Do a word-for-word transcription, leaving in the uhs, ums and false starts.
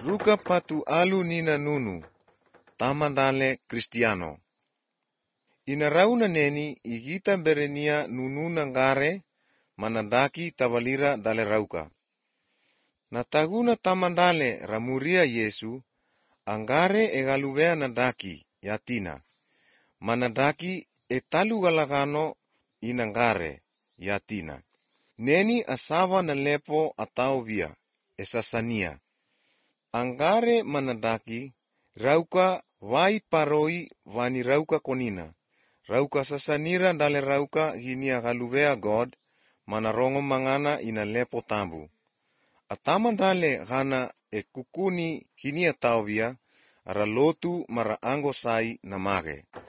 Ruka patu alu nina nunu, tamandale Kristiano. Inarauna neni igita berenia nununa ngare manandaki tavalira dale rauka. Nataguna tamandale ramuria Yesu, angare egaluvea nadaki yatina. Manadaki etalu galagano inangare yatina. Neni asava na lepo atau via, esasania. Angare manadaki rauka vai paroi vani rauka konina. Rauka sasanira dale rauka hinia galuvea God, manarongo mangana ina lepo tambu. Atama dale gana e kukuni hinia tau via, ara lotu mara ango sai namage.